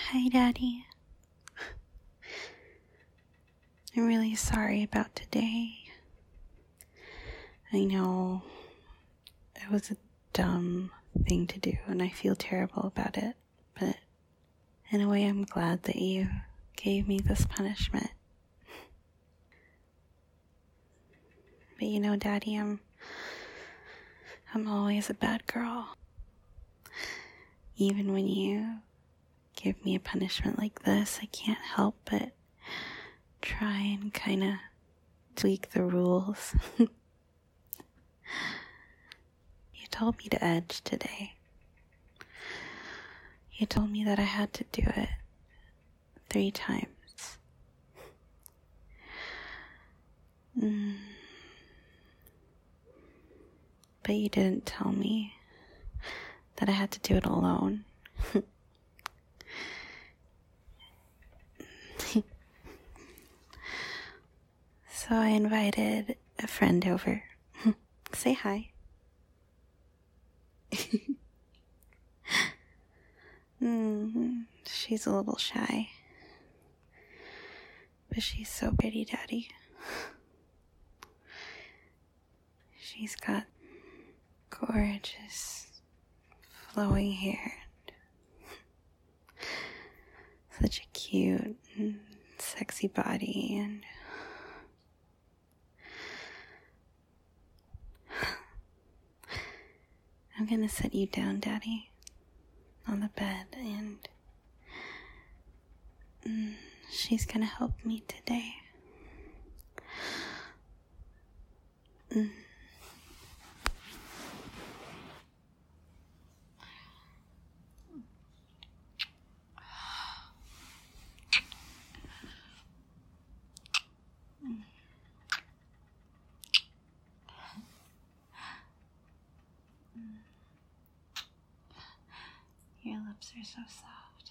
Hi, Daddy. I'm really sorry about today. I know it was a dumb thing to do, and I feel terrible about it, but in a way, I'm glad that you gave me this punishment. But you know, Daddy, I'm always a bad girl. Even when you give me a punishment like this, I can't help but try and kind of tweak the rules. You told me to edge today. You told me that I had to do it 3 times. But you didn't tell me that I had to do it alone. So I invited a friend over. Say hi. She's a little shy. But she's so pretty, Daddy. She's got gorgeous, flowing hair. Such a cute and sexy body, and I'm gonna set you down, Daddy, on the bed, and she's gonna help me today. Your lips are so soft.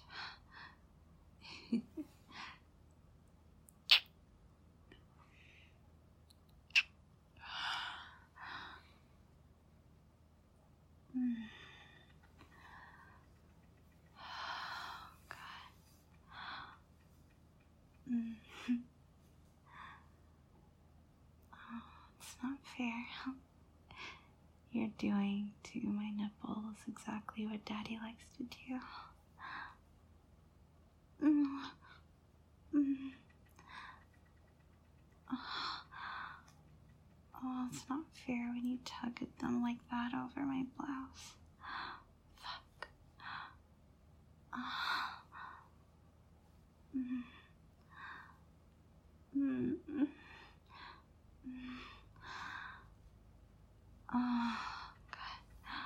It's not fair. You're doing to my nipples exactly what Daddy likes to do. Oh, it's not fair when you tug at them like that over my blouse. Fuck. Oh, God.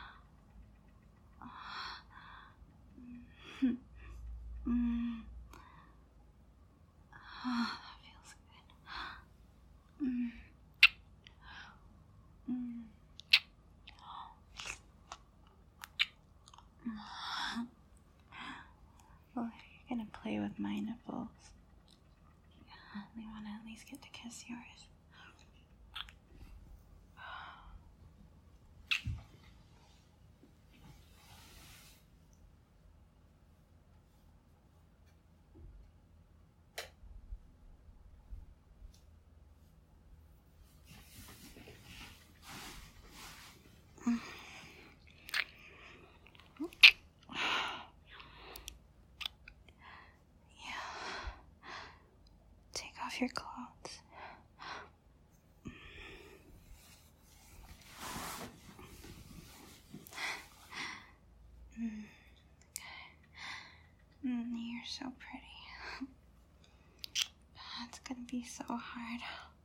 Oh, that feels good. Well, if you're gonna play with my nipples, I want to at least get to kiss yours. Take off your clothes. You're so pretty. It's gonna be so hard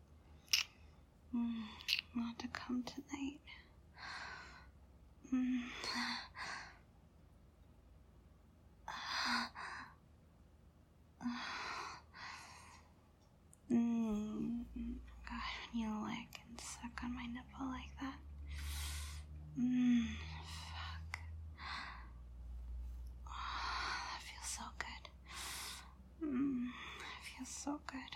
not to come tonight. God, when you lick and suck on my nipple like that. Fuck. Oh, that feels so good. It feels so good.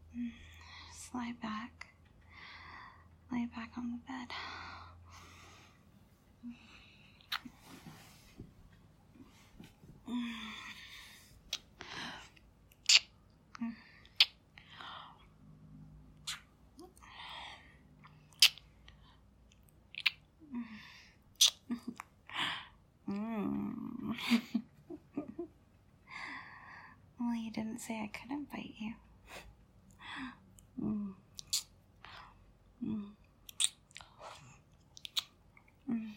Just lie back. Lay back on the bed. Well, you didn't say I couldn't bite you. Mm. Mm. Mm.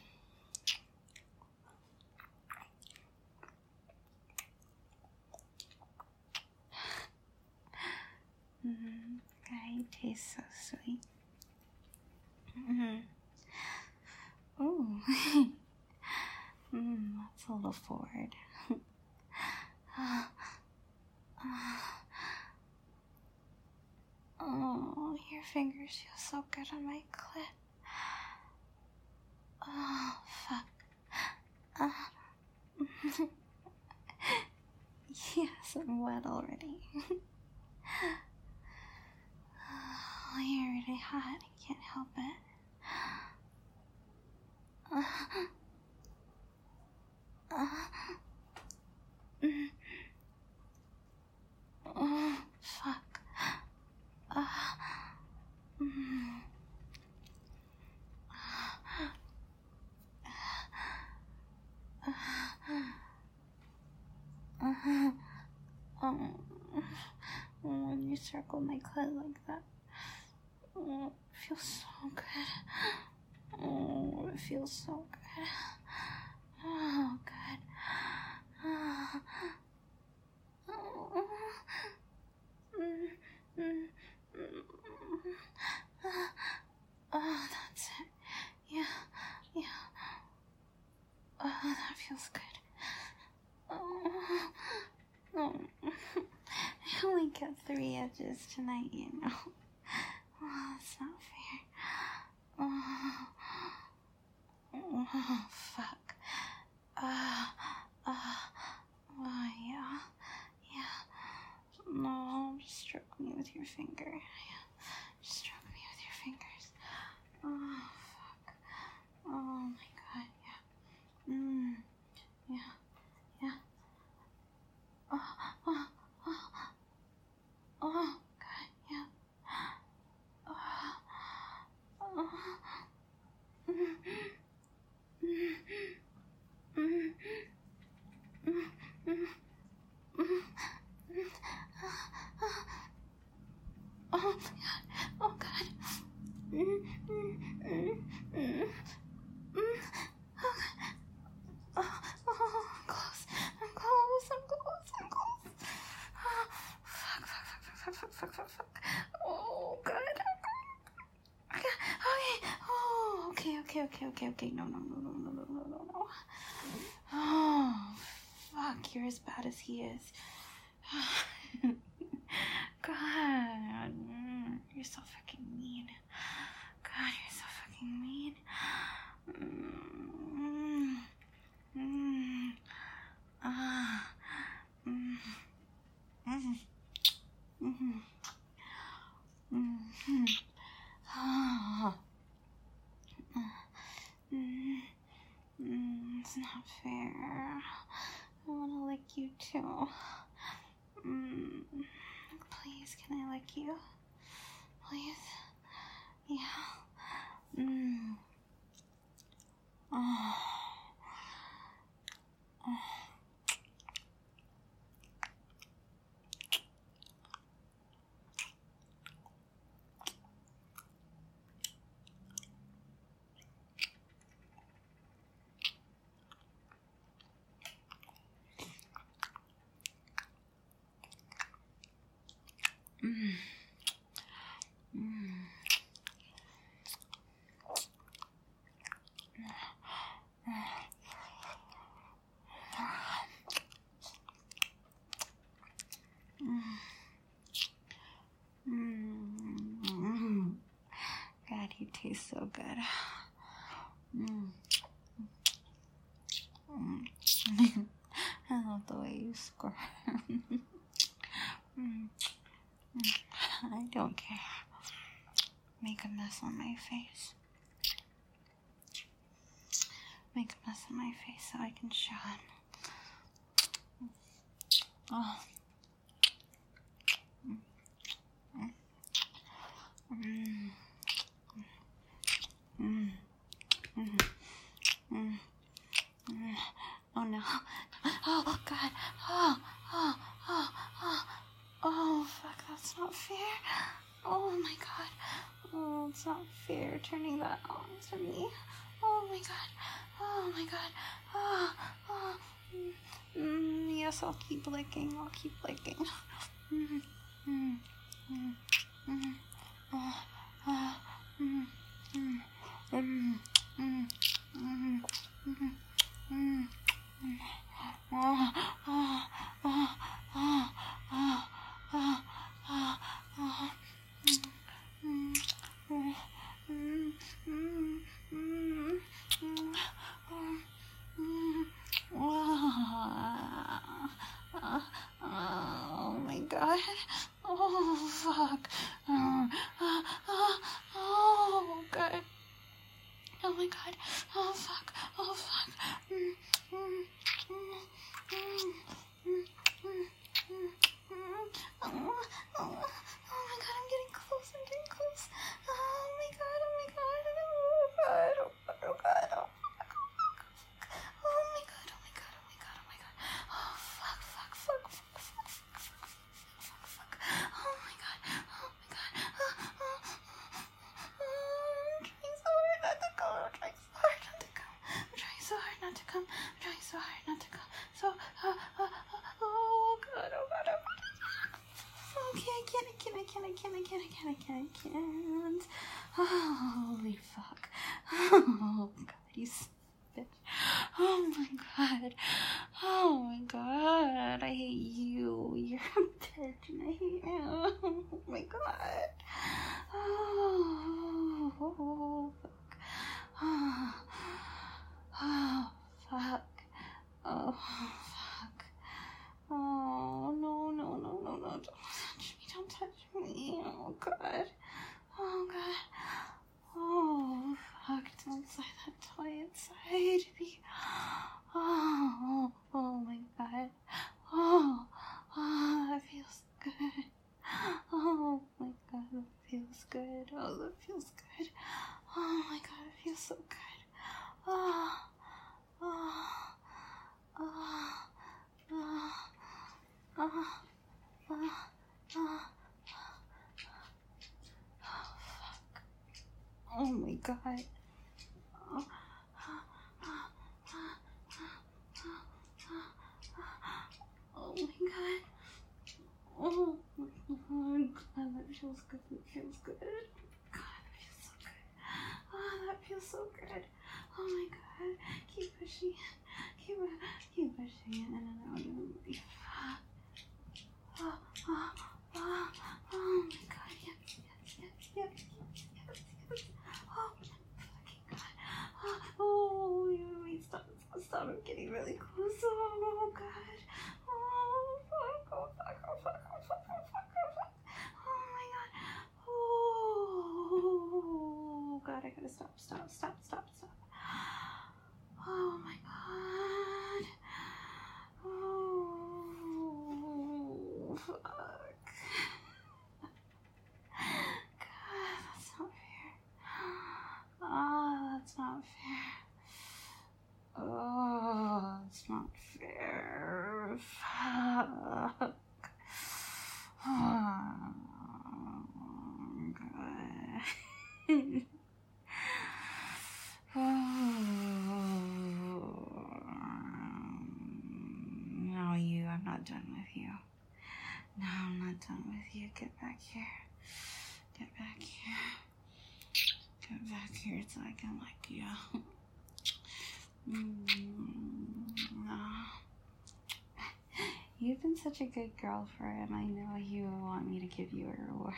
Mm. It tastes so sweet. Mm. Ooh. That's a little forward. Oh, your fingers feel so good on my clit. Oh, fuck. Yes, I'm wet already. Oh, you're really hot. I can't help it. Oh, fuck. When you circle my clit like that, oh, it feels so good. Oh, it feels so good. Oh, good. Oh, that's it. Yeah, yeah. Oh, that feels good. Oh, I only got 3 edges tonight, you know. Oh, that's not fair. Oh, fuck. Oh, yeah. No, just stroke me with your finger. Yeah, just stroke me with your fingers. Oh, fuck. Oh, my God, yeah. Yeah. Oh, God, yeah. Oh, God. Oh, God. I'm close. Fuck. Oh, God. Okay. No. Oh, fuck. You're as bad as he is. God. You're so fucking mean. God, you're so fucking mean. It's not fair. I want to lick you too. Please, can I lick you? Please? Yeah. Oh. God, you taste so good. I love the way you squirt. I don't care. Make a mess on my face. to my face so I can show it. Oh. Oh no. Oh God. Oh fuck, that's not fair. Oh my God. Oh, it's not fair turning that on to me. Oh my God. Oh my God. Yes, I'll keep licking. I'll keep licking. Oh my God. Oh fuck. Oh God. Oh my God. Oh fuck. Oh fuck. Oh my God, I'm getting close. I'm getting close. Oh my God. Oh my God. Oh God. Oh God. Oh God. Oh fuck. Oh my God. Oh my God. Oh my God. Oh my God. Oh fuck. Fuck. Fuck. Fuck. Fuck. Fuck. Oh my God. Oh my God. I'm trying so hard not to come. I'm trying so hard not to come. I'm trying so hard not to come. I'm trying so hard not to come. So, oh God. Oh God. Oh God. Okay, I can't. Holy fuck. Oh God, you bitch. Oh my God. Oh my God. I hate you. You're a bitch and I hate you. Oh my God. Oh fuck. Oh fuck. Oh fuck. Oh no. Don't touch me. Oh God. Oh God. Oh fuck. Don't slide that toy inside me. Oh my God. Oh, that feels good. Oh my God, that feels good. Oh, that feels good. Oh my God, it feels so good. Oh. Oh my God. Oh my God. Oh my God, that feels good. It feels good. God, that feels so good. Oh, that feels so good. Oh my God. Keep pushing it. Keep pushing it. And then I'll be fine. Oh my God. Yes. Oh my fucking God. Oh, wait, stop. I'm getting really close. Oh God. Oh fuck. Oh my God. Oh God, I gotta stop. Oh my God. Oh fuck. God, that's not fair. Oh, that's not fair. Oh, it's not fair. Fuck. Oh, God. No, I'm not done with you. No, I'm not done with you. Get back here. Get back here so I can lick you. No. You've been such a good girlfriend. I know you want me to give you a reward.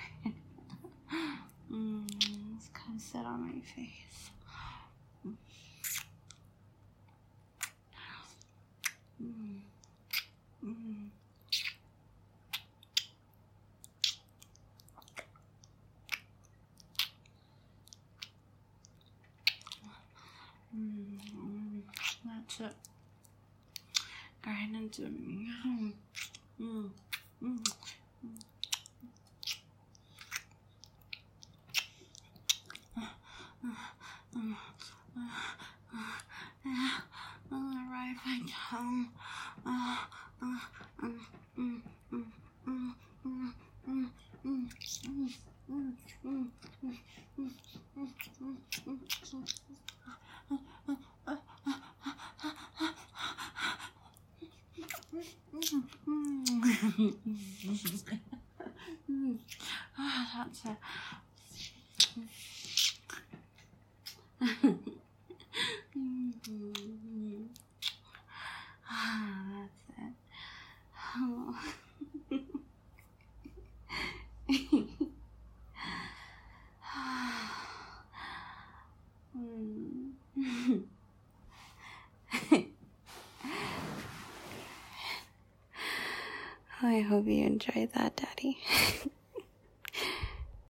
Let's come sit on my face. That's it. Go ahead and do right back home. That's it. That's it. Oh. I hope you enjoyed that, Daddy.